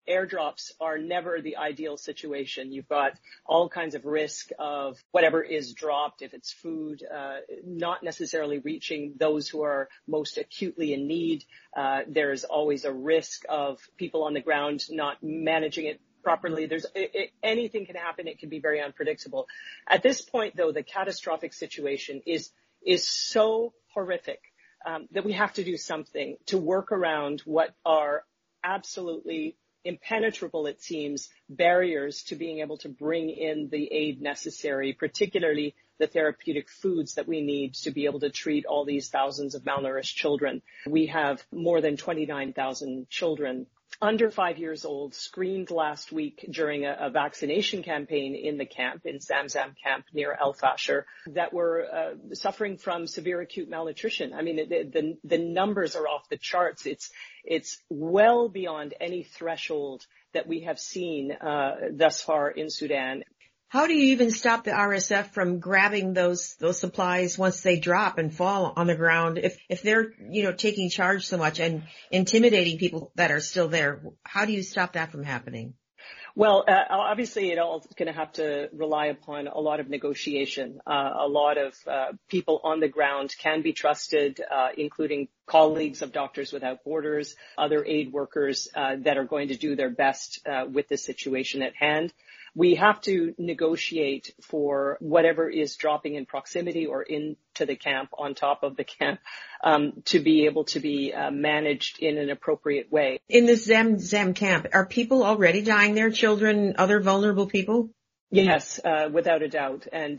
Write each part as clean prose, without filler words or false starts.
airdrops are never the ideal situation. You've got all kinds of risk of whatever is dropped, if it's food, not necessarily reaching those who are most acutely in need. There's always a risk of people on the ground not managing it properly. Anything can happen. It can be very unpredictable. At this point, though, the catastrophic situation is so horrific that we have to do something to work around what are absolutely impenetrable, it seems, barriers to being able to bring in the aid necessary, particularly the therapeutic foods that we need to be able to treat all these thousands of malnourished children. We have more than 29,000 children under 5 years old screened last week during a vaccination campaign in the camp, in Zamzam camp near El Fasher, that were suffering from severe acute malnutrition. I mean, the numbers are off the charts. It's well beyond any threshold that we have seen thus far in Sudan. How do you even stop the RSF from grabbing those supplies once they drop and fall on the ground? If they're, taking charge so much and intimidating people that are still there, how do you stop that from happening? Well, obviously, it all going to have to rely upon a lot of negotiation. A lot of people on the ground can be trusted, including colleagues of Doctors Without Borders, other aid workers that are going to do their best with the situation at hand. We have to negotiate for whatever is dropping in proximity or into the camp, on top of the camp, to be able to be managed in an appropriate way. In this Zamzam camp, are people already dying there, children, other vulnerable people? Yes, without a doubt. And,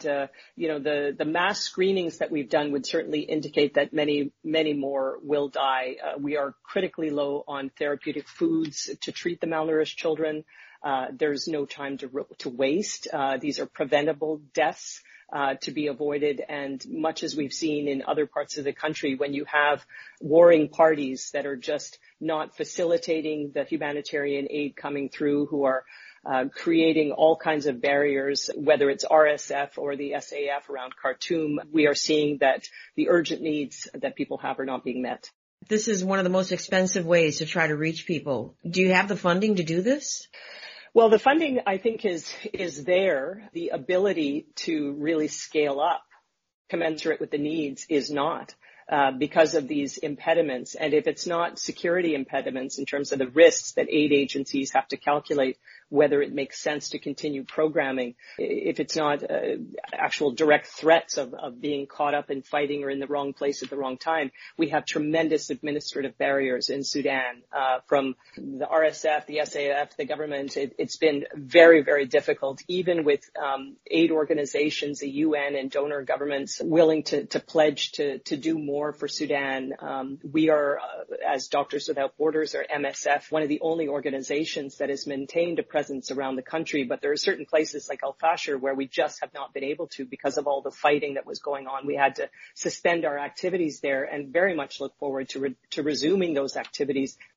the mass screenings that we've done would certainly indicate that many, many more will die. We are critically low on therapeutic foods to treat the malnourished children. There's no time to waste. These are preventable deaths to be avoided. And much as we've seen in other parts of the country, when you have warring parties that are just not facilitating the humanitarian aid coming through, who are creating all kinds of barriers, whether it's RSF or the SAF around Khartoum, we are seeing that the urgent needs that people have are not being met. This is one of the most expensive ways to try to reach people. Do you have the funding to do this? Well, the funding, I think, is there. The ability to really scale up commensurate with the needs is not, because of these impediments. And if it's not security impediments in terms of the risks that aid agencies have to calculate, whether it makes sense to continue programming, if it's not actual direct threats of being caught up in fighting or in the wrong place at the wrong time, we have tremendous administrative barriers in Sudan, from the RSF, the SAF, the government. It's been very, very difficult, even with aid organizations, the UN and donor governments willing to pledge to do more for Sudan. We are, as Doctors Without Borders, or MSF, one of the only organizations that has maintained a presence around the country, but there are certain places like El Fasher where we just have not been able to because of all the fighting that was going on. We had to suspend our activities there and very much look forward to resuming those activities